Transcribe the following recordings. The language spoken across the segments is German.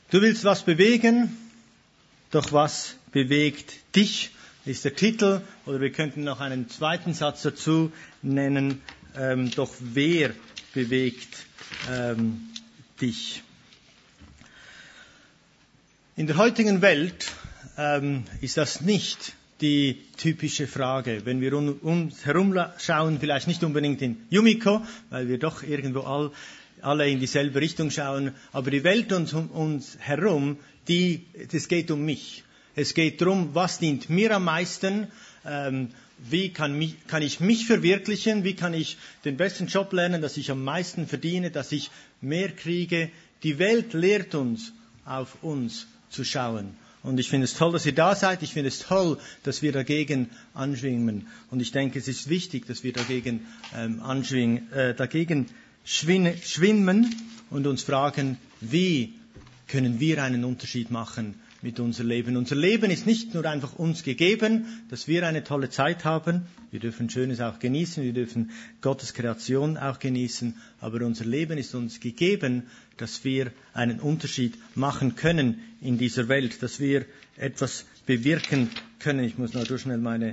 Du willst was bewegen, doch was bewegt dich, ist der Titel. Oder wir könnten noch einen zweiten Satz dazu nennen, doch wer bewegt dich? In der heutigen Welt ist das nicht die typische Frage. Wenn wir uns herumschauen, vielleicht nicht unbedingt in Yumiko, weil wir doch irgendwo alle in dieselbe Richtung schauen, aber die Welt um uns herum, es geht um mich. Es geht darum, was dient mir am meisten, wie kann ich mich verwirklichen, wie kann ich den besten Job lernen, dass ich am meisten verdiene, dass ich mehr kriege. Die Welt lehrt uns, auf uns zu schauen. Und ich finde es toll, dass ihr da seid. Ich finde es toll, dass wir dagegen anschwingen. Und ich denke, es ist wichtig, dass wir dagegen schwimmen und uns fragen, wie können wir einen Unterschied machen mit unserem Leben. Unser Leben ist nicht nur einfach uns gegeben, dass wir eine tolle Zeit haben. Wir dürfen Schönes auch genießen, wir dürfen Gottes Kreation auch genießen. Aber unser Leben ist uns gegeben, dass wir einen Unterschied machen können in dieser Welt, dass wir etwas bewirken können. Ich muss noch schnell meine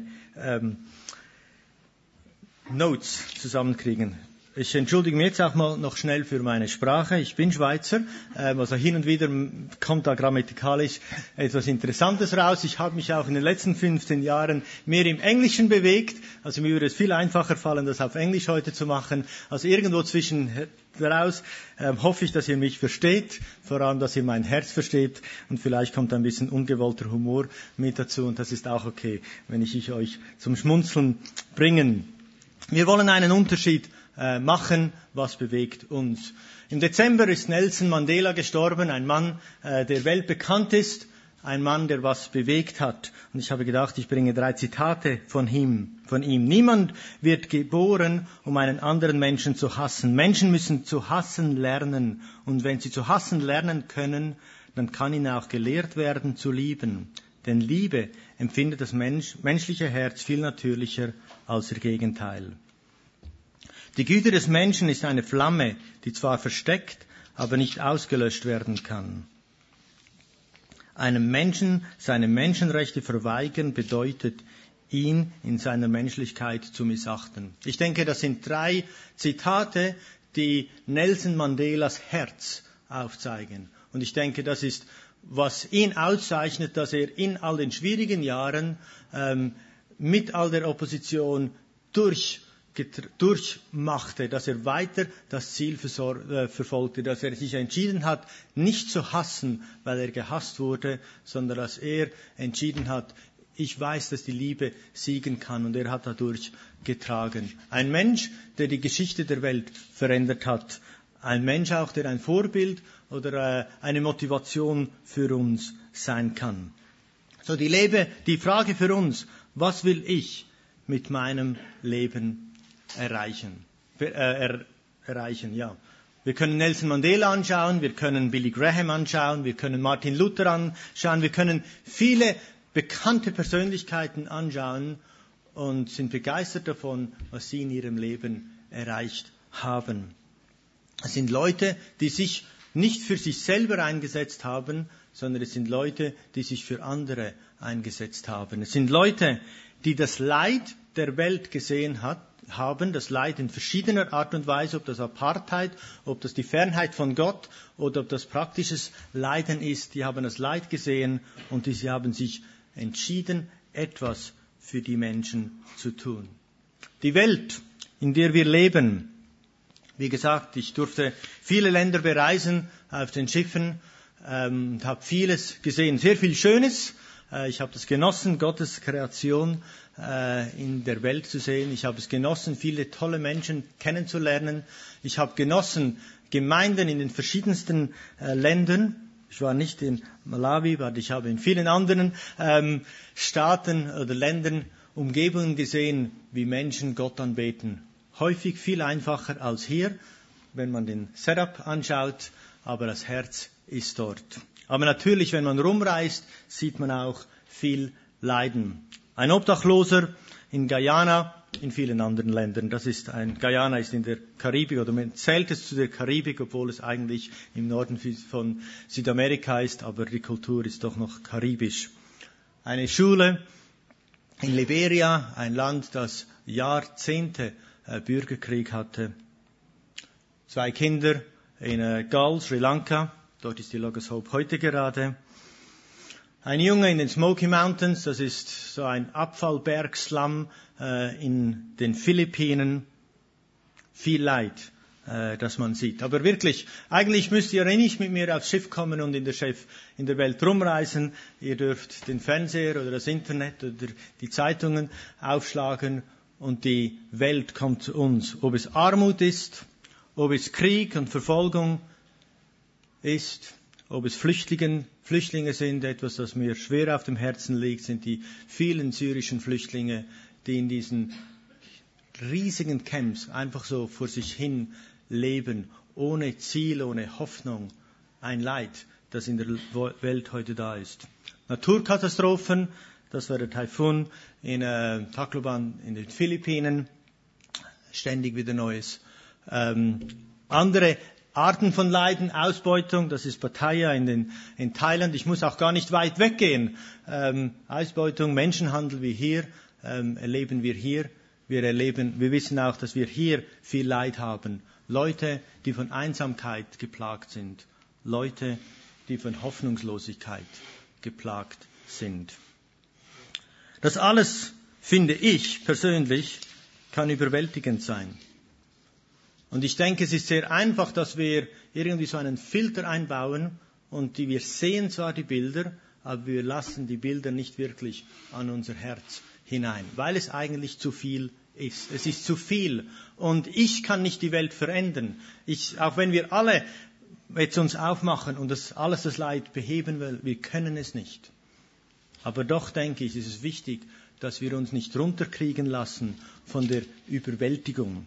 Notes zusammenkriegen. Ich entschuldige mich jetzt auch mal noch schnell für meine Sprache. Ich bin Schweizer, also hin und wieder kommt da grammatikalisch etwas Interessantes raus. Ich habe mich auch in den letzten 15 Jahren mehr im Englischen bewegt. Also mir würde es viel einfacher fallen, das auf Englisch heute zu machen. Also irgendwo zwischen daraus hoffe ich, dass ihr mich versteht, vor allem, dass ihr mein Herz versteht. Und vielleicht kommt ein bisschen ungewollter Humor mit dazu. Und das ist auch okay, wenn ich euch zum Schmunzeln bringen. Wir wollen einen Unterschied machen, was bewegt uns. Im Dezember ist Nelson Mandela gestorben, ein Mann, der weltbekannt ist, ein Mann, der was bewegt hat. Und ich habe gedacht, ich bringe 3 Zitate von ihm. Niemand wird geboren, um einen anderen Menschen zu hassen. Menschen müssen zu hassen lernen. Und wenn sie zu hassen lernen können, dann kann ihnen auch gelehrt werden, zu lieben. Denn Liebe empfindet das menschliche Herz viel natürlicher als ihr Gegenteil. Die Güte des Menschen ist eine Flamme, die zwar versteckt, aber nicht ausgelöscht werden kann. Einem Menschen seine Menschenrechte verweigern bedeutet, ihn in seiner Menschlichkeit zu missachten. Ich denke, das sind 3 Zitate, die Nelson Mandelas Herz aufzeigen. Und ich denke, das ist, was ihn auszeichnet, dass in all den schwierigen Jahren mit all der Opposition durchmachte, dass er weiter das Ziel verfolgte, dass er sich entschieden hat, nicht zu hassen, weil er gehasst wurde, sondern dass er entschieden hat, ich weiß, dass die Liebe siegen kann, und er hat dadurch getragen. Ein Mensch, der die Geschichte der Welt verändert hat. Ein Mensch auch, der ein Vorbild oder eine Motivation für uns sein kann. So die Frage für uns, was will ich mit meinem Leben erreichen? Ja. Wir können Nelson Mandela anschauen, wir können Billy Graham anschauen, wir können Martin Luther anschauen, wir können viele bekannte Persönlichkeiten anschauen und sind begeistert davon, was sie in ihrem Leben erreicht haben. Es sind Leute, die sich nicht für sich selber eingesetzt haben, sondern es sind Leute, die sich für andere eingesetzt haben. Es sind Leute, die das Leid der Welt gesehen haben, das Leid in verschiedener Art und Weise, ob das Apartheid, ob das die Fernheit von Gott oder ob das praktisches Leiden ist. Die haben das Leid gesehen und sie haben sich entschieden, etwas für die Menschen zu tun. Die Welt, in der wir leben, wie gesagt, ich durfte viele Länder bereisen auf den Schiffen und habe vieles gesehen, sehr viel Schönes. Ich habe das genossen, Gottes Kreation in der Welt zu sehen. Ich habe es genossen, viele tolle Menschen kennenzulernen. Ich habe genossen, Gemeinden in den verschiedensten Ländern. Ich war nicht in Malawi, aber ich habe in vielen anderen Staaten oder Ländern Umgebungen gesehen, wie Menschen Gott anbeten. Häufig viel einfacher als hier, wenn man den Setup anschaut, aber das Herz ist dort. Aber natürlich, wenn man rumreist, sieht man auch viel Leiden. Ein Obdachloser in Guyana, in vielen anderen Ländern. Guyana ist in der Karibik, oder man zählt es zu der Karibik, obwohl es eigentlich im Norden von Südamerika ist, aber die Kultur ist doch noch karibisch. Eine Schule in Liberia, ein Land, das Jahrzehnte Bürgerkrieg hatte. 2 Kinder in Galle, Sri Lanka, dort ist die Logos Hope heute gerade. Ein Junge in den Smoky Mountains, das ist so ein Abfallbergslum in den Philippinen. Viel Leid, das man sieht. Aber wirklich, eigentlich müsst ihr nicht mit mir aufs Schiff kommen und in der Welt rumreisen. Ihr dürft den Fernseher oder das Internet oder die Zeitungen aufschlagen und die Welt kommt zu uns. Ob es Armut ist, ob es Krieg und Verfolgung ist, ob es Flüchtlinge sind, etwas, das mir schwer auf dem Herzen liegt, sind die vielen syrischen Flüchtlinge, die in diesen riesigen Camps einfach so vor sich hin leben, ohne Ziel, ohne Hoffnung. Ein Leid, das in der Welt heute da ist. Naturkatastrophen, das war der Taifun in Tacloban in den Philippinen, ständig wieder Neues. Andere Arten von Leiden, Ausbeutung, das ist Pattaya in Thailand. Ich muss auch gar nicht weit weggehen. Ausbeutung, Menschenhandel wie hier, erleben wir hier. Wir wissen auch, dass wir hier viel Leid haben. Leute, die von Einsamkeit geplagt sind. Leute, die von Hoffnungslosigkeit geplagt sind. Das alles, finde ich persönlich, kann überwältigend sein. Und ich denke, es ist sehr einfach, dass wir irgendwie so einen Filter einbauen und wir sehen zwar die Bilder, aber wir lassen die Bilder nicht wirklich an unser Herz hinein, weil es eigentlich zu viel ist. Es ist zu viel und ich kann nicht die Welt verändern. Auch wenn wir alle jetzt uns aufmachen und das Leid beheben wollen, wir können es nicht. Aber doch denke ich, ist es wichtig, dass wir uns nicht runterkriegen lassen von der Überwältigung.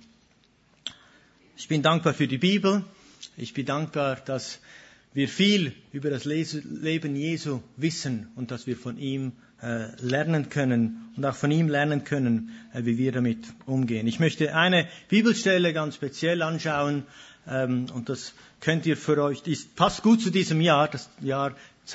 Ich bin dankbar für die Bibel. Ich bin dankbar, dass wir viel über das Leben Jesu wissen und dass wir von ihm lernen können und auch von ihm lernen können, wie wir damit umgehen. Ich möchte eine Bibelstelle ganz speziell anschauen und das könnt ihr für euch, passt gut zu diesem Jahr, das Jahr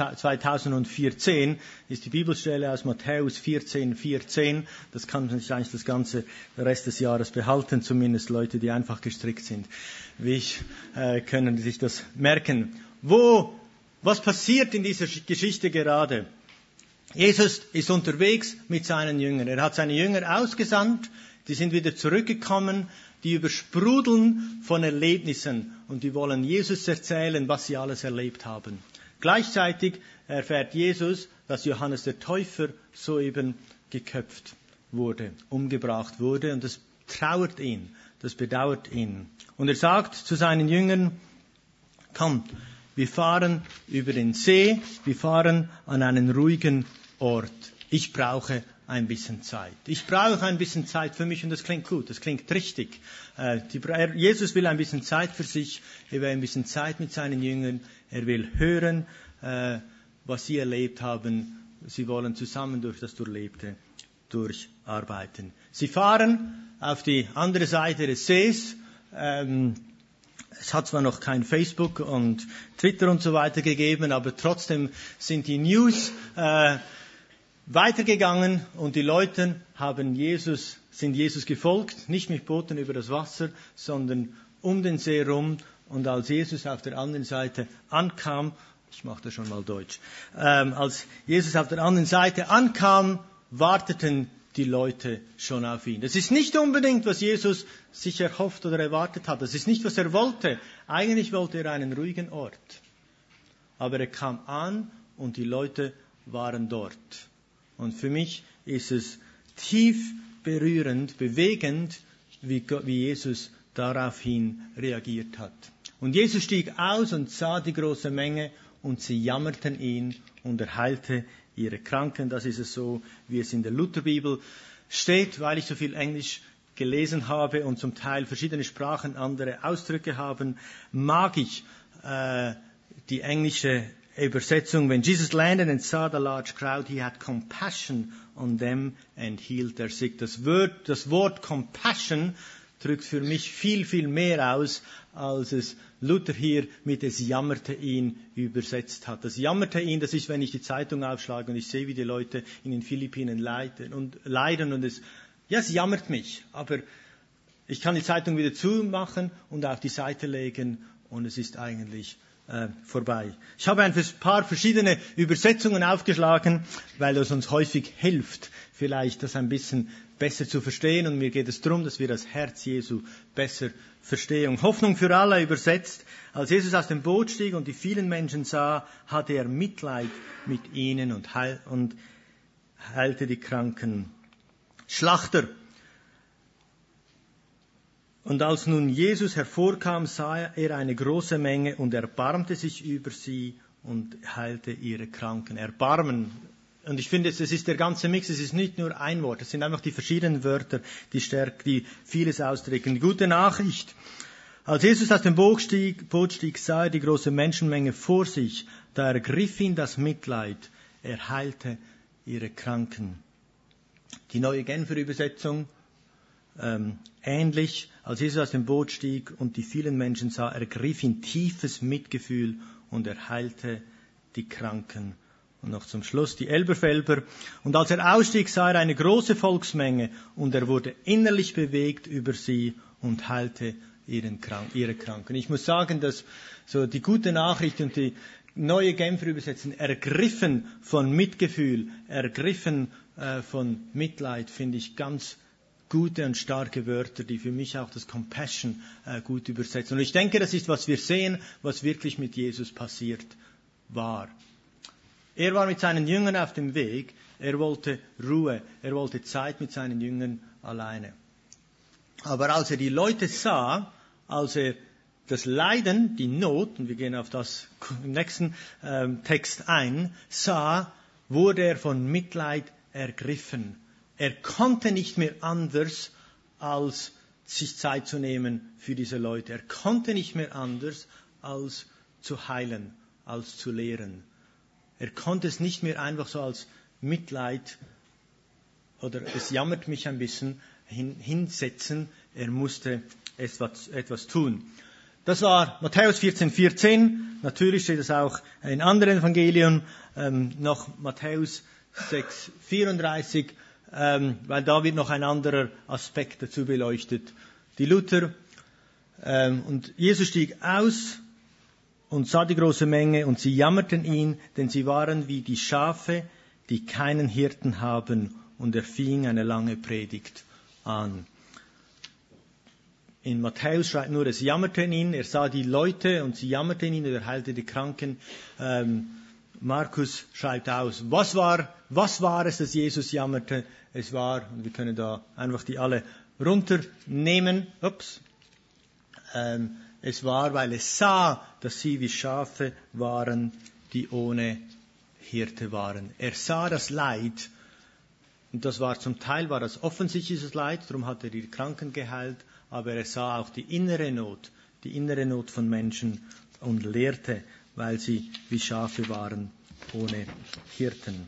2014 ist die Bibelstelle aus Matthäus 14,14. Das kann sich eigentlich der Rest des Jahres behalten, zumindest Leute, die einfach gestrickt sind, wie ich, können sich das merken. Was passiert in dieser Geschichte gerade? Jesus ist unterwegs mit seinen Jüngern. Er hat seine Jünger ausgesandt, die sind wieder zurückgekommen, die übersprudeln von Erlebnissen und die wollen Jesus erzählen, was sie alles erlebt haben. Gleichzeitig erfährt Jesus, dass Johannes der Täufer soeben geköpft wurde, umgebracht wurde und das trauert ihn, das bedauert ihn. Und er sagt zu seinen Jüngern, kommt, wir fahren über den See, wir fahren an einen ruhigen Ort. Ich brauche ein bisschen Zeit. Ich brauche ein bisschen Zeit für mich und das klingt gut, das klingt richtig. Jesus will ein bisschen Zeit für sich, er will ein bisschen Zeit mit seinen Jüngern, er will hören, was sie erlebt haben. Sie wollen zusammen durch das Durchlebte durcharbeiten. Sie fahren auf die andere Seite des Sees. Es hat zwar noch kein Facebook und Twitter und so weiter gegeben, aber trotzdem sind die News weitergegangen und die Leute sind Jesus gefolgt, nicht mit Booten über das Wasser, sondern um den See rum. Und als Jesus auf der anderen Seite ankam, ich mache das schon mal Deutsch, als Jesus auf der anderen Seite ankam, warteten die Leute schon auf ihn. Das ist nicht unbedingt, was Jesus sich erhofft oder erwartet hat. Das ist nicht, was er wollte. Eigentlich wollte er einen ruhigen Ort. Aber er kam an und die Leute waren dort. Und für mich ist es tief berührend, bewegend, wie Jesus daraufhin reagiert hat. Und Jesus stieg aus und sah die große Menge und sie jammerten ihn und er heilte ihre Kranken. Das ist es so, wie es in der Lutherbibel steht, weil ich so viel Englisch gelesen habe und zum Teil verschiedene Sprachen andere Ausdrücke haben, mag ich die englische Übersetzung, when Jesus landed and saw the large crowd, he had compassion on them and healed their sick. Das Wort compassion drückt für mich viel, viel mehr aus, als es Luther hier mit es jammerte ihn übersetzt hat. Das jammerte ihn, das ist, wenn ich die Zeitung aufschlage und ich sehe, wie die Leute in den Philippinen leiden und es jammert mich. Aber ich kann die Zeitung wieder zumachen und auf die Seite legen und es ist eigentlich vorbei. Ich habe ein paar verschiedene Übersetzungen aufgeschlagen, weil es uns häufig hilft, vielleicht das ein bisschen besser zu verstehen. Und mir geht es darum, dass wir das Herz Jesu besser verstehen. Hoffnung für alle übersetzt. Als Jesus aus dem Boot stieg und die vielen Menschen sah, hatte er Mitleid mit ihnen und heilte die Kranken. Schlachter. Und als nun Jesus hervorkam, sah er eine große Menge und erbarmte sich über sie und heilte ihre Kranken. Erbarmen. Und ich finde, es ist der ganze Mix, es ist nicht nur ein Wort, es sind einfach die verschiedenen Wörter, die vieles ausdrücken. Die gute Nachricht. Als Jesus aus dem Boot stieg, sah er die große Menschenmenge vor sich. Da ergriff ihn das Mitleid. Er heilte ihre Kranken. Die neue Genfer Übersetzung, ähnlich. Als Jesus aus dem Boot stieg und die vielen Menschen sah, ergriff ihn tiefes Mitgefühl und er heilte die Kranken. Und noch zum Schluss die Elberfelder. Und als er ausstieg, sah er eine große Volksmenge und er wurde innerlich bewegt über sie und heilte ihre Kranken. Ich muss sagen, dass so die gute Nachricht und die neue Genfer Übersetzung ergriffen von Mitgefühl, ergriffen von Mitleid, finde ich ganz gute und starke Wörter, die für mich auch das Compassion gut übersetzen. Und ich denke, das ist, was wir sehen, was wirklich mit Jesus passiert war. Er war mit seinen Jüngern auf dem Weg, er wollte Ruhe, er wollte Zeit mit seinen Jüngern alleine. Aber als er die Leute sah, als er das Leiden, die Not, und wir gehen auf das im nächsten Text ein, sah, wurde er von Mitleid ergriffen. Er konnte nicht mehr anders, als sich Zeit zu nehmen für diese Leute. Er konnte nicht mehr anders, als zu heilen, als zu lehren. Er konnte es nicht mehr einfach so als Mitleid oder es jammert mich ein bisschen hinsetzen. Er musste etwas tun. Das war Matthäus 14,14. Natürlich steht es auch in anderen Evangelien, noch Matthäus 6,34. Weil da wird noch ein anderer Aspekt dazu beleuchtet. Die Luther und Jesus stieg aus und sah die große Menge und sie jammerten ihn, denn sie waren wie die Schafe, die keinen Hirten haben, und er fing eine lange Predigt an. In Matthäus schreibt nur, es jammerten ihn, er sah die Leute und sie jammerten ihn und er heilte die Kranken. Markus schreibt aus, was war es, dass Jesus jammerte? Es war, und wir können da einfach die alle runternehmen, es war, weil es sah, dass sie wie Schafe waren, die ohne Hirte waren. Er sah das Leid, und das war zum Teil das offensichtliches Leid, darum hat er die Kranken geheilt, aber er sah auch die innere Not von Menschen und lehrte, weil sie wie Schafe waren, ohne Hirten.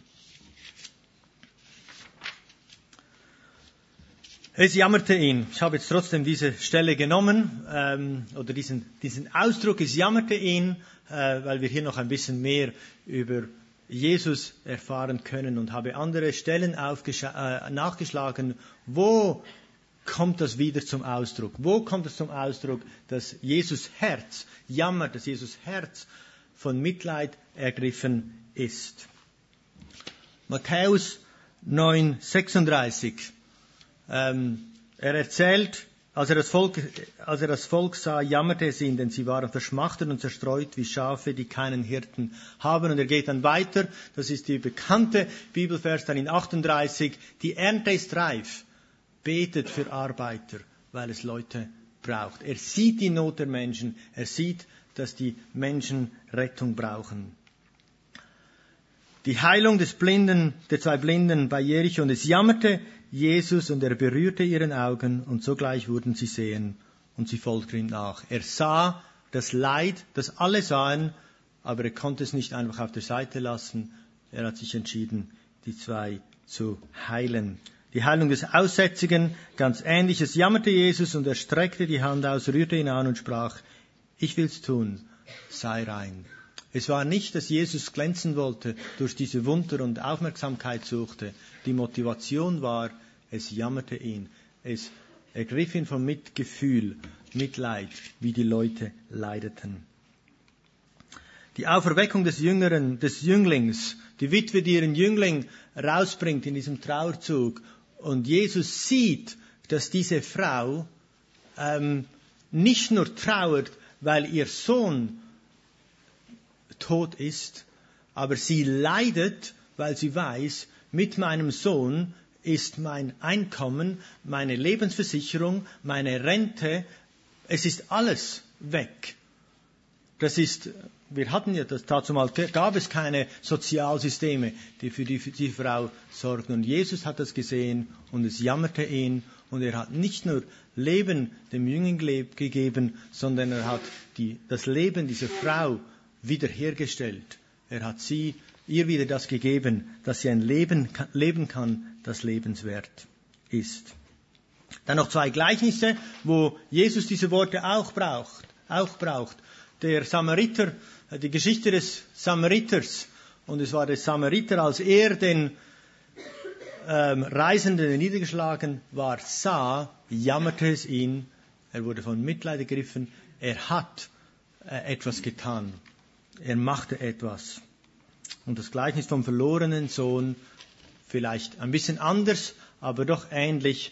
Es jammerte ihn. Ich habe jetzt trotzdem diese Stelle genommen, oder diesen Ausdruck, es jammerte ihn, weil wir hier noch ein bisschen mehr über Jesus erfahren können, und habe andere Stellen nachgeschlagen, wo kommt das wieder zum Ausdruck? Wo kommt es zum Ausdruck, dass Jesus Herz jammert, dass Jesus Herz von Mitleid ergriffen ist? Matthäus 9,36. Er erzählt, als er das Volk sah, jammerte es ihn, denn sie waren verschmachtet und zerstreut wie Schafe, die keinen Hirten haben. Und er geht dann weiter, das ist die bekannte Bibelvers dann in 38, die Ernte ist reif, betet für Arbeiter, weil es Leute braucht. Er sieht die Not der Menschen, er sieht, dass die Menschen Rettung brauchen. Die Heilung der zwei Blinden bei Jericho, und es jammerte Jesus und er berührte ihren Augen und sogleich wurden sie sehen und sie folgten ihm nach. Er sah das Leid, das alle sahen, aber er konnte es nicht einfach auf der Seite lassen. Er hat sich entschieden, die 2 zu heilen. Die Heilung des Aussätzigen, ganz ähnlich. Es jammerte Jesus und er streckte die Hand aus, rührte ihn an und sprach, ich will's tun, sei rein. Es war nicht, dass Jesus glänzen wollte, durch diese Wunder und Aufmerksamkeit suchte. Die Motivation war, es jammerte ihn. Es ergriff ihn von Mitgefühl, Mitleid, wie die Leute leideten. Die Auferweckung des Jünglings, die Witwe, die ihren Jüngling rausbringt in diesem Trauerzug. Und Jesus sieht, dass diese Frau nicht nur trauert, weil ihr Sohn tot ist, aber sie leidet, weil sie weiß, mit meinem Sohn ist mein Einkommen, meine Lebensversicherung, meine Rente, es ist alles weg. Wir hatten ja dazu mal, gab es keine Sozialsysteme, die für die Frau sorgten. Und Jesus hat das gesehen und es jammerte ihn. Und er hat nicht nur Leben dem Jüngling gegeben, sondern er hat das Leben dieser Frau wiederhergestellt. Er hat ihr wieder das gegeben, dass sie ein Leben leben kann, das lebenswert ist. Dann noch 2 Gleichnisse, wo Jesus diese Worte auch braucht. Der Samariter, die Geschichte des Samariters. Und es war der Samariter, als er den Reisenden, der niedergeschlagen war, sah, jammerte es ihn. Er wurde von Mitleid ergriffen. Er hat etwas getan. Er machte etwas. Und das Gleichnis vom verlorenen Sohn, vielleicht ein bisschen anders, aber doch ähnlich,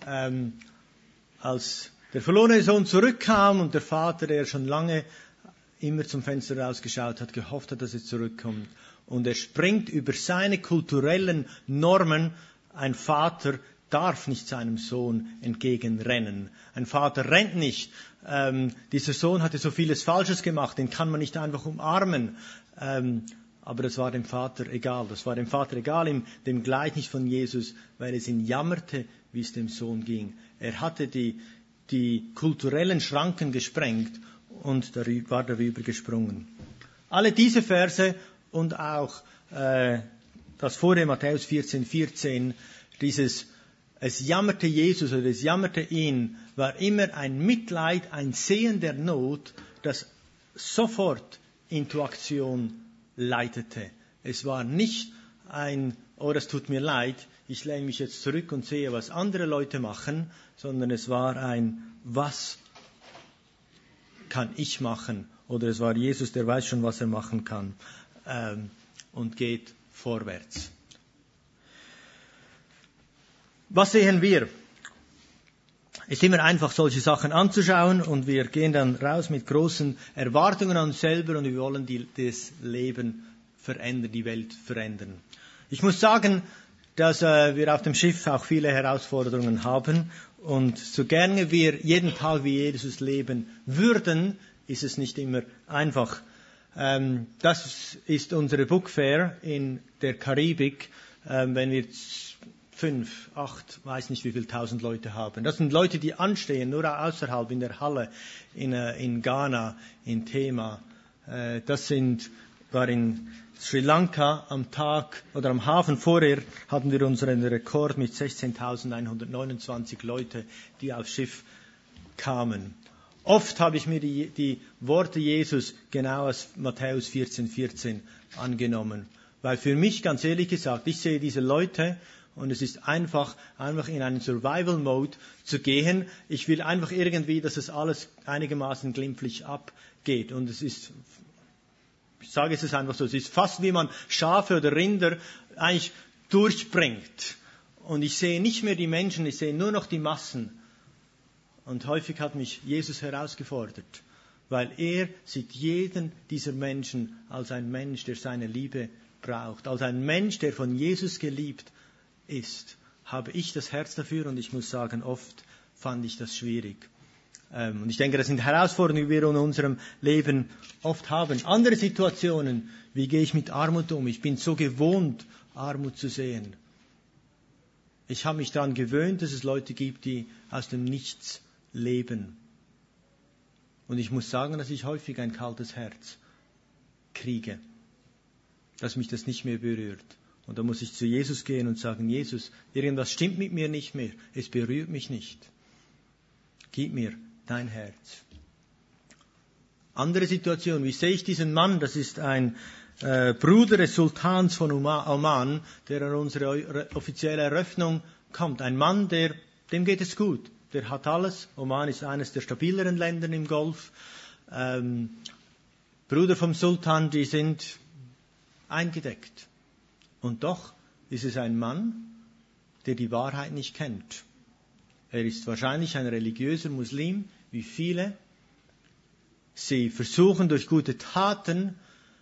als der verlorene Sohn zurückkam und der Vater, der schon lange immer zum Fenster rausgeschaut hat, gehofft hat, dass er zurückkommt. Und er springt über seine kulturellen Normen. Ein Vater darf nicht seinem Sohn entgegenrennen. Ein Vater rennt nicht. Dieser Sohn hatte so vieles Falsches gemacht, den kann man nicht einfach umarmen. Aber das war dem Vater egal. Das war dem Vater egal in dem Gleichnis von Jesus, weil es ihn jammerte, wie es dem Sohn ging. Er hatte die kulturellen Schranken gesprengt und war darüber gesprungen. Alle diese Verse und auch das vorher Matthäus 14,14, es jammerte Jesus oder es jammerte ihn, war immer ein Mitleid, ein Sehen der Not, das sofort into Aktion leitete. Es war nicht oh, das tut mir leid, ich lehne mich jetzt zurück und sehe, was andere Leute machen, sondern es war was kann ich machen? Oder es war Jesus, der weiß schon, was er machen kann, und geht vorwärts. Was sehen wir? Es ist immer einfach, solche Sachen anzuschauen und wir gehen dann raus mit großen Erwartungen an uns selber und wir wollen das Leben verändern, die Welt verändern. Ich muss sagen, dass wir auf dem Schiff auch viele Herausforderungen haben und so gerne wir jeden Tag wie Jesus leben würden, ist es nicht immer einfach. Das ist unsere Book Fair in der Karibik, wenn wir 5, 8, weiß nicht wie viel 1000 Leute haben. Das sind Leute, die anstehen, nur außerhalb in der Halle in Ghana, in Tema. War in Sri Lanka am Tag oder am Hafen vorher hatten wir unseren Rekord mit 16.129 Leute, die aufs Schiff kamen. Oft habe ich mir die Worte Jesus genau aus Matthäus 14,14 angenommen. Weil für mich, ganz ehrlich gesagt, ich sehe diese Leute und es ist einfach in einen Survival-Mode zu gehen. Ich will einfach irgendwie, dass es alles einigermaßen glimpflich abgeht. Und ich sage es einfach so, es ist fast wie man Schafe oder Rinder eigentlich durchbringt. Und ich sehe nicht mehr die Menschen, ich sehe nur noch die Massen. Und häufig hat mich Jesus herausgefordert, weil er sieht jeden dieser Menschen als ein Mensch, der seine Liebe braucht. Als ein Mensch, der von Jesus geliebt ist, habe ich das Herz dafür und ich muss sagen, oft fand ich das schwierig. Und ich denke, das sind Herausforderungen, die wir in unserem Leben oft haben. Andere Situationen, wie gehe ich mit Armut um? Ich bin so gewohnt, Armut zu sehen. Ich habe mich daran gewöhnt, dass es Leute gibt, die aus dem Nichts leben. Und ich muss sagen, dass ich häufig ein kaltes Herz kriege, dass mich das nicht mehr berührt. Und da muss ich zu Jesus gehen und sagen, Jesus, irgendwas stimmt mit mir nicht mehr, es berührt mich nicht. Gib mir dein Herz. Andere Situation, wie sehe ich diesen Mann? Das ist ein Bruder des Sultans von Oman, der an unsere offizielle Eröffnung kommt. Ein Mann, dem geht es gut. Der hat alles. Oman ist eines der stabileren Länder im Golf. Brüder vom Sultan, die sind eingedeckt. Und doch ist es ein Mann, der die Wahrheit nicht kennt. Er ist wahrscheinlich ein religiöser Muslim, wie viele. Sie versuchen durch gute Taten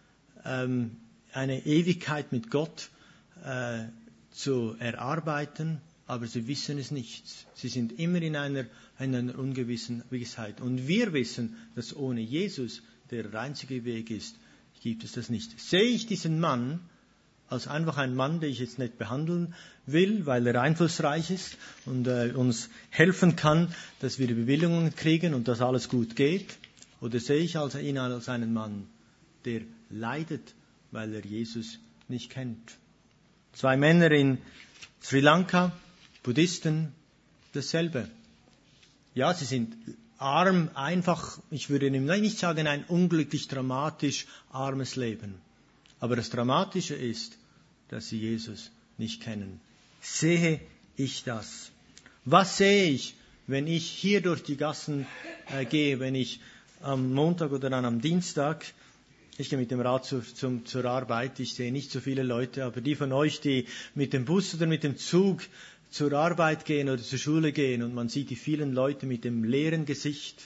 eine Ewigkeit mit Gott zu erarbeiten, aber sie wissen es nicht. Sie sind immer in einer Ungewissheit. Und wir wissen, dass ohne Jesus der einzige Weg ist, gibt es das nicht. Sehe ich diesen Mann als einfach ein Mann, den ich jetzt nicht behandeln will, weil er einflussreich ist und uns helfen kann, dass wir die Bewilligungen kriegen und dass alles gut geht? Oder sehe ich ihn als einen Mann, der leidet, weil er Jesus nicht kennt? 2 Männer in Sri Lanka, Buddhisten, dasselbe. Ja, sie sind arm, einfach, ich würde nicht sagen, ein unglücklich, dramatisch armes Leben. Aber das Dramatische ist, dass sie Jesus nicht kennen. Sehe ich das? Was sehe ich, wenn ich hier durch die Gassen gehe, wenn ich am Montag oder dann am Dienstag, ich gehe mit dem Rad zur Arbeit, ich sehe nicht so viele Leute, aber die von euch, die mit dem Bus oder mit dem Zug zur Arbeit gehen oder zur Schule gehen und man sieht die vielen Leute mit dem leeren Gesicht,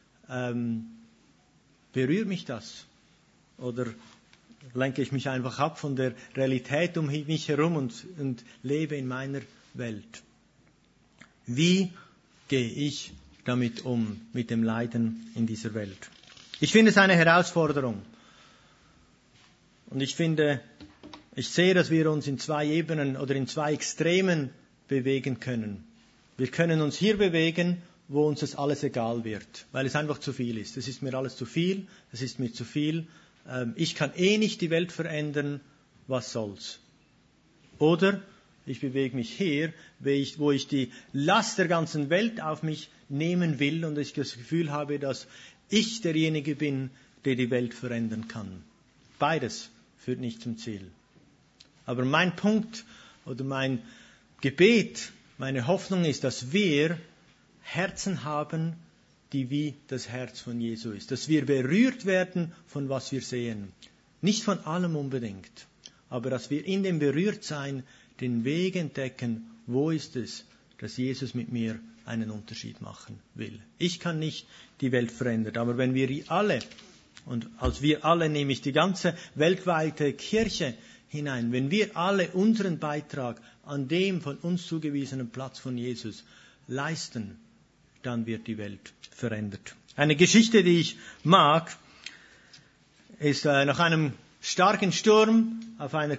berührt mich das? Oder lenke ich mich einfach ab von der Realität um mich herum und lebe in meiner Welt? Wie gehe ich damit um, mit dem Leiden in dieser Welt? Ich finde es eine Herausforderung. Und ich sehe, dass wir uns in 2 Ebenen oder in 2 Extremen bewegen können. Wir können uns hier bewegen, wo uns das alles egal wird, weil es einfach zu viel ist. Es ist mir alles zu viel, es ist mir zu viel. Ich kann nicht die Welt verändern, was soll's? Oder ich bewege mich hier, wo ich die Last der ganzen Welt auf mich nehmen will und ich das Gefühl habe, dass ich derjenige bin, der die Welt verändern kann. Beides führt nicht zum Ziel. Aber mein Punkt oder mein Gebet, meine Hoffnung ist, dass wir Herzen haben, die wie das Herz von Jesu ist. Dass wir berührt werden von was wir sehen. Nicht von allem unbedingt, aber dass wir in dem Berührtsein den Weg entdecken, wo ist es, dass Jesus mit mir einen Unterschied machen will. Ich kann nicht die Welt verändern, aber wenn wir alle, und als wir alle nehme ich die ganze weltweite Kirche hinein, wenn wir alle unseren Beitrag an dem von uns zugewiesenen Platz von Jesus leisten, dann wird die Welt verändert. Eine Geschichte, die ich mag, ist nach einem starken Sturm auf einer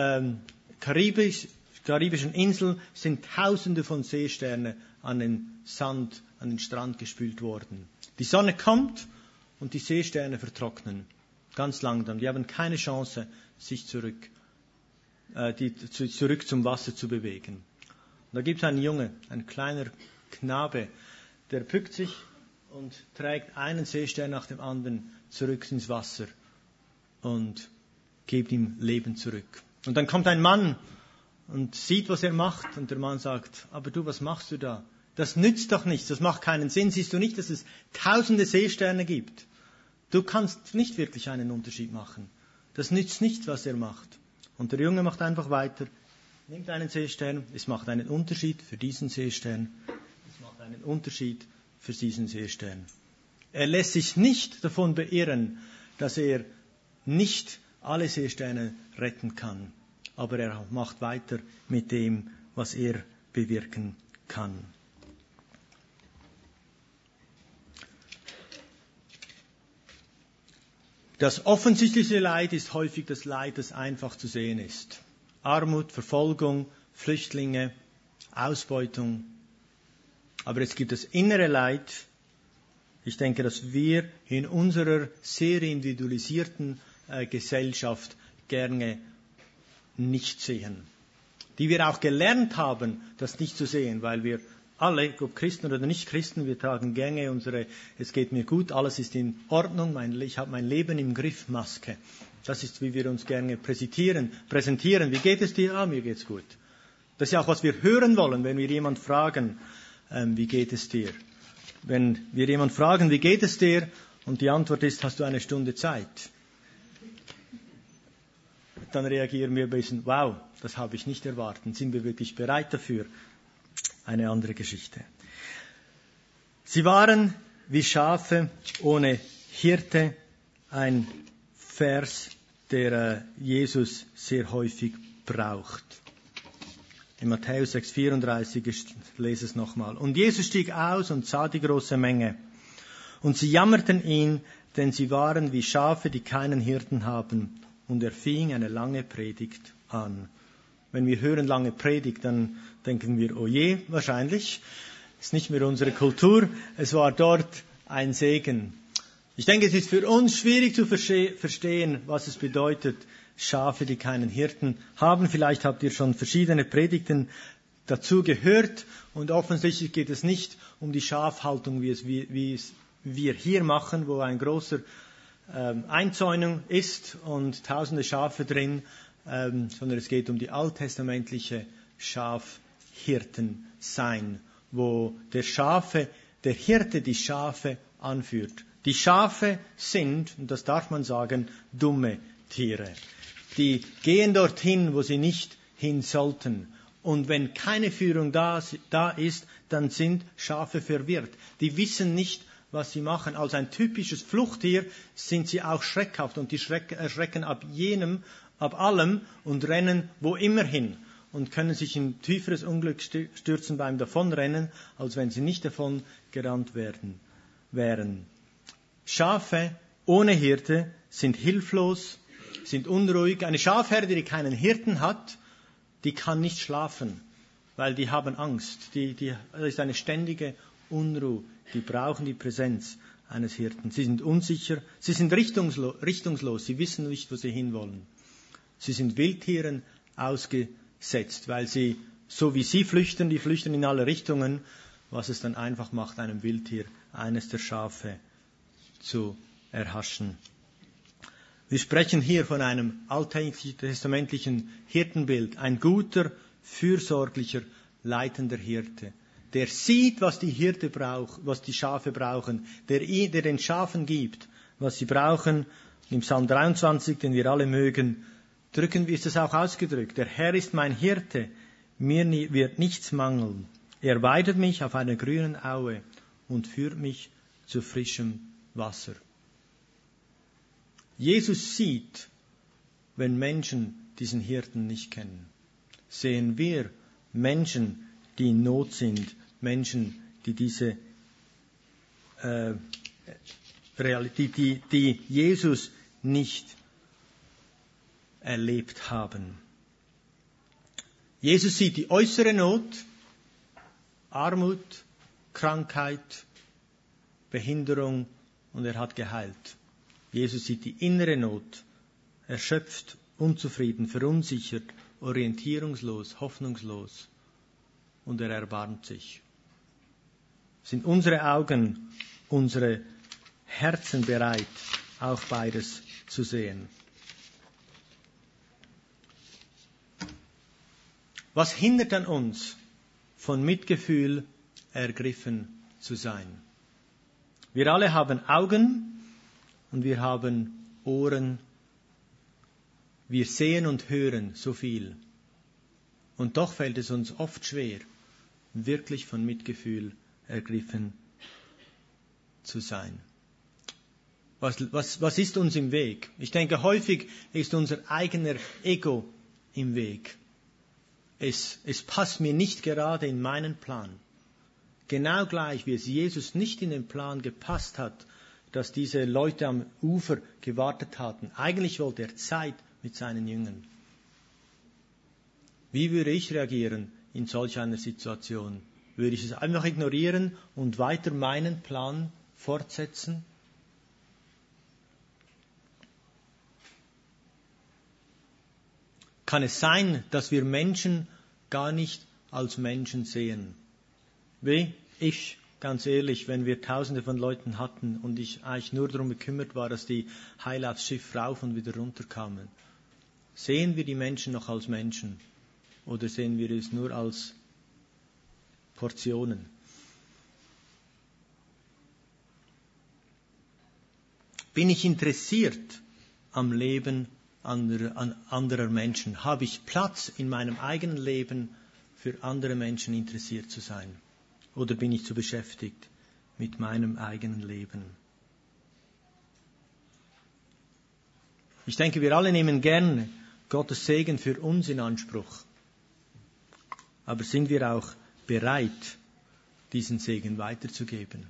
karibischen Insel sind Tausende von Seesternen an den Strand gespült worden. Die Sonne kommt und die Seesterne vertrocknen. Ganz langsam. Die haben keine Chance, sich zurück zum Wasser zu bewegen. Und da gibt es einen Junge, ein kleiner Knabe, der bückt sich und trägt einen Seestern nach dem anderen zurück ins Wasser und gibt ihm Leben zurück. Und dann kommt ein Mann und sieht, was er macht, und der Mann sagt, aber du, was machst du da? Das nützt doch nichts, das macht keinen Sinn. Siehst du nicht, dass es tausende Seesterne gibt? Du kannst nicht wirklich einen Unterschied machen. Das nützt nichts, was er macht. Und der Junge macht einfach weiter, nimmt einen Seestern, es macht einen Unterschied für diesen Seestern, es macht einen Unterschied für diesen Seestern. Er lässt sich nicht davon beirren, dass er nicht alle Seesterne retten kann, aber er macht weiter mit dem, was er bewirken kann. Das offensichtliche Leid ist häufig das Leid, das einfach zu sehen ist. Armut, Verfolgung, Flüchtlinge, Ausbeutung. Aber es gibt das innere Leid. Ich denke, dass wir in unserer sehr individualisierten Gesellschaft gerne nicht sehen. Die wir auch gelernt haben, das nicht zu sehen, weil wir alle, ob Christen oder nicht Christen, wir tragen gerne es geht mir gut, alles ist in Ordnung, ich habe mein Leben im Griff, Maske. Das ist, wie wir uns gerne präsentieren. Wie geht es dir? Mir geht's gut. Das ist ja auch, was wir hören wollen, wenn wir jemand fragen, wie geht es dir? Wenn wir jemand fragen, wie geht es dir? Und die Antwort ist, hast du eine Stunde Zeit? Dann reagieren wir ein bisschen, wow, das habe ich nicht erwartet. Sind wir wirklich bereit dafür? Eine andere Geschichte. Sie waren wie Schafe ohne Hirte, ein Vers, der Jesus sehr häufig braucht. In Matthäus 6,34, ich lese es nochmal. Und Jesus stieg aus und sah die große Menge. Und sie jammerten ihn, denn sie waren wie Schafe, die keinen Hirten haben. Und er fing eine lange Predigt an. Wenn wir hören lange Predigt, dann denken wir, oh je, wahrscheinlich. Ist nicht mehr unsere Kultur. Es war dort ein Segen. Ich denke, es ist für uns schwierig zu verstehen, was es bedeutet, Schafe, die keinen Hirten haben. Vielleicht habt ihr schon verschiedene Predigten dazu gehört. Und offensichtlich geht es nicht um die Schafhaltung, wie es wir hier machen, wo ein großer Einzäunung ist und tausende Schafe drin, sondern es geht um die alttestamentliche Schafhirtensein, wo der Hirte die Schafe anführt. Die Schafe sind, und das darf man sagen, dumme Tiere. Die gehen dorthin, wo sie nicht hin sollten. Und wenn keine Führung da ist, dann sind Schafe verwirrt. Die wissen nicht, was sie machen. Als ein typisches Fluchttier sind sie auch schreckhaft und die erschrecken ab allem und rennen wo immer hin und können sich in tieferes Unglück stürzen beim Davonrennen, als wenn sie nicht davon gerannt wären. Schafe ohne Hirte sind hilflos, sind unruhig. Eine Schafherde, die keinen Hirten hat, die kann nicht schlafen, weil die haben Angst. Das ist eine ständige Unruhe. Die brauchen die Präsenz eines Hirten. Sie sind unsicher, sie sind richtungslos, sie wissen nicht, wo sie hinwollen. Sie sind Wildtieren ausgesetzt, weil sie, so wie sie flüchten, die flüchten in alle Richtungen, was es dann einfach macht, einem Wildtier eines der Schafe zu erhaschen. Wir sprechen hier von einem alttestamentlichen Hirtenbild, ein guter, fürsorglicher, leitender Hirte, der sieht, was die Schafe brauchen, der den Schafen gibt, was sie brauchen. Im Psalm 23, den wir alle mögen, ist es auch ausgedrückt. Der Herr ist mein Hirte, mir wird nichts mangeln. Er weidet mich auf einer grünen Aue und führt mich zu frischem Wasser. Jesus sieht, wenn Menschen diesen Hirten nicht kennen. Sehen wir Menschen, die in Not sind, Menschen, die diese Realität, die Jesus nicht erlebt haben. Jesus sieht die äußere Not, Armut, Krankheit, Behinderung und er hat geheilt. Jesus sieht die innere Not, erschöpft, unzufrieden, verunsichert, orientierungslos, hoffnungslos und er erbarmt sich. Sind unsere Augen, unsere Herzen bereit, auch beides zu sehen? Was hindert an uns, von Mitgefühl ergriffen zu sein? Wir alle haben Augen und wir haben Ohren. Wir sehen und hören so viel. Und doch fällt es uns oft schwer, wirklich von Mitgefühl ergriffen zu sein. Was ist uns im Weg? Ich denke, häufig ist unser eigener Ego im Weg. Es passt mir nicht gerade in meinen Plan. Genau gleich, wie es Jesus nicht in den Plan gepasst hat, dass diese Leute am Ufer gewartet hatten. Eigentlich wollte er Zeit mit seinen Jüngern. Wie würde ich reagieren in solch einer Situation? Würde ich es einfach ignorieren und weiter meinen Plan fortsetzen? kann es sein, dass wir Menschen gar nicht als Menschen sehen. Wie ich, ganz ehrlich, wenn wir Tausende von Leuten hatten und ich eigentlich nur darum gekümmert war, dass die heil aufs Schiff rauf und wieder runter kamen. Sehen wir die Menschen noch als Menschen oder sehen wir es nur als Portionen? Bin ich interessiert am Leben anderer Menschen? Habe ich Platz in meinem eigenen Leben für andere Menschen interessiert zu sein? Oder bin ich zu beschäftigt mit meinem eigenen Leben? Ich denke, wir alle nehmen gerne Gottes Segen für uns in Anspruch. Aber sind wir auch bereit, diesen Segen weiterzugeben?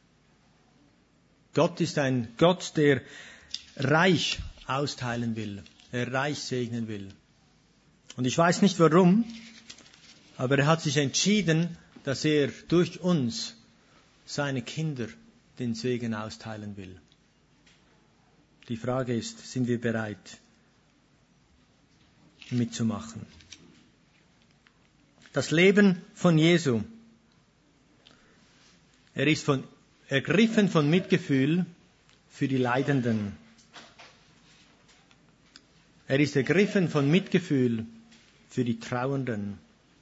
Gott ist ein Gott, der reich austeilen will, der reich segnen will. Und ich weiß nicht warum, aber er hat sich entschieden, dass er durch uns seine Kinder den Segen austeilen will. Die Frage ist, sind wir bereit, mitzumachen? Das Leben von Jesu. Er ist ergriffen von Mitgefühl für die Leidenden. Er ist ergriffen von Mitgefühl für die Trauernden.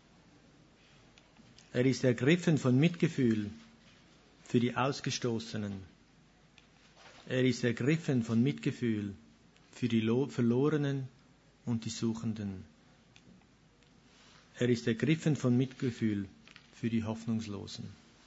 Er ist ergriffen von Mitgefühl für die Ausgestoßenen. Er ist ergriffen von Mitgefühl für die Verlorenen und die Suchenden. Er ist ergriffen von Mitgefühl für die Hoffnungslosen.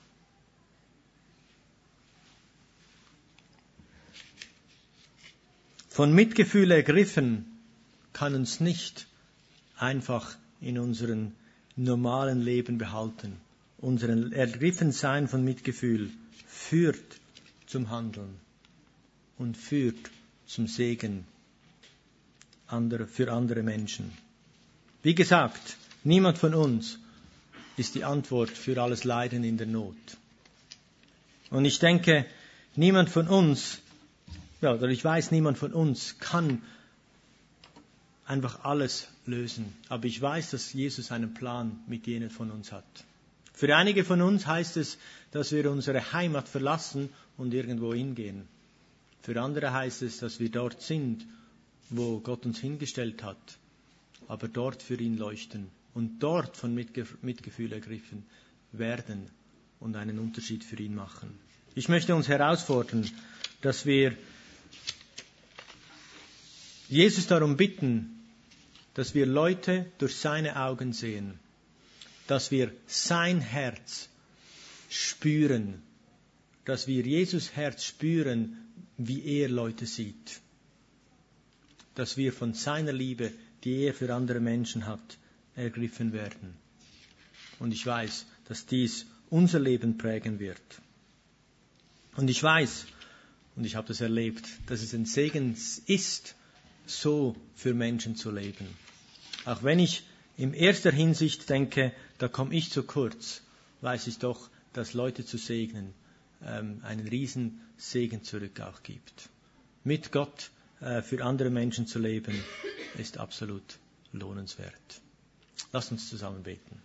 Von Mitgefühl ergriffen kann uns nicht einfach in unserem normalen Leben behalten. Unser Ergriffensein von Mitgefühl führt zum Handeln und führt zum Segen für andere Menschen. Wie gesagt, niemand von uns ist die Antwort für alles Leiden in der Not. Und ich denke, niemand von uns kann einfach alles lösen. Aber ich weiß, dass Jesus einen Plan mit jenen von uns hat. Für einige von uns heißt es, dass wir unsere Heimat verlassen und irgendwo hingehen. Für andere heißt es, dass wir dort sind, wo Gott uns hingestellt hat, aber dort für ihn leuchten und dort von Mitgefühl ergriffen werden und einen Unterschied für ihn machen. Ich möchte uns herausfordern, dass wir Jesus darum bitten, dass wir Leute durch seine Augen sehen, dass wir sein Herz spüren, dass wir Jesus Herz spüren, wie er Leute sieht, dass wir von seiner Liebe, die er für andere Menschen hat, ergriffen werden. Und ich weiß, dass dies unser Leben prägen wird. Und ich weiß, und ich habe das erlebt, dass es ein Segen ist, so für Menschen zu leben. Auch wenn ich in erster Hinsicht denke, da komme ich zu kurz, weiß ich doch, dass Leute zu segnen einen riesen Segen zurück auch gibt. Mit Gott für andere Menschen zu leben, ist absolut lohnenswert. Lasst uns zusammen beten.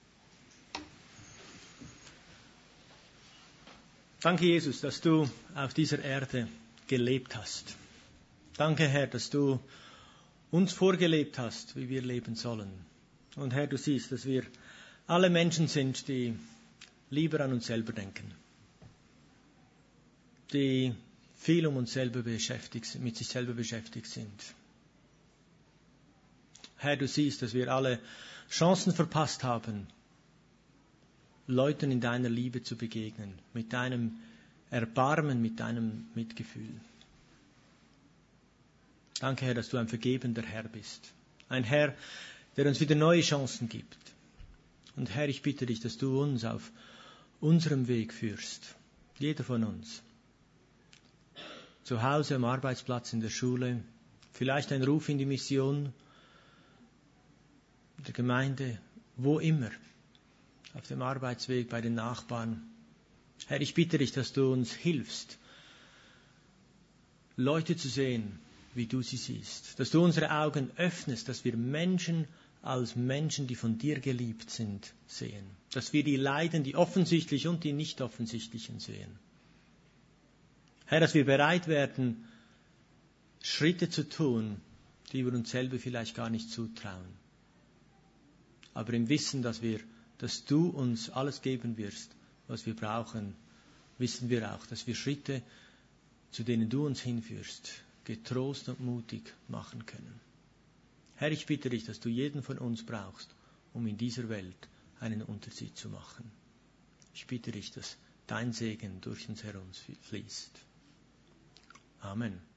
Danke, Jesus, dass du auf dieser Erde gelebt hast. Danke, Herr, dass du uns vorgelebt hast, wie wir leben sollen. Und Herr, du siehst, dass wir alle Menschen sind, die lieber an uns selber denken, die viel mit sich selber beschäftigt sind. Herr, du siehst, dass wir alle Chancen verpasst haben, Leuten in deiner Liebe zu begegnen, mit deinem Erbarmen, mit deinem Mitgefühl. Danke, Herr, dass du ein vergebender Herr bist. Ein Herr, der uns wieder neue Chancen gibt. Und Herr, ich bitte dich, dass du uns auf unserem Weg führst. Jeder von uns. Zu Hause, am Arbeitsplatz, in der Schule. Vielleicht ein Ruf in die Mission. In der Gemeinde. Wo immer. Auf dem Arbeitsweg, bei den Nachbarn. Herr, ich bitte dich, dass du uns hilfst, Leute zu sehen, wie du sie siehst. Dass du unsere Augen öffnest, dass wir Menschen als Menschen, die von dir geliebt sind, sehen. Dass wir die Leiden, die offensichtlich und die nicht offensichtlichen sehen. Herr, dass wir bereit werden, Schritte zu tun, die wir uns selber vielleicht gar nicht zutrauen. Aber im Wissen, dass du uns alles geben wirst, was wir brauchen, wissen wir auch, dass wir Schritte, zu denen du uns hinführst, getrost und mutig machen können. Herr, ich bitte dich, dass du jeden von uns brauchst, um in dieser Welt einen Unterschied zu machen. Ich bitte dich, dass dein Segen durch uns herumfließt. Amen.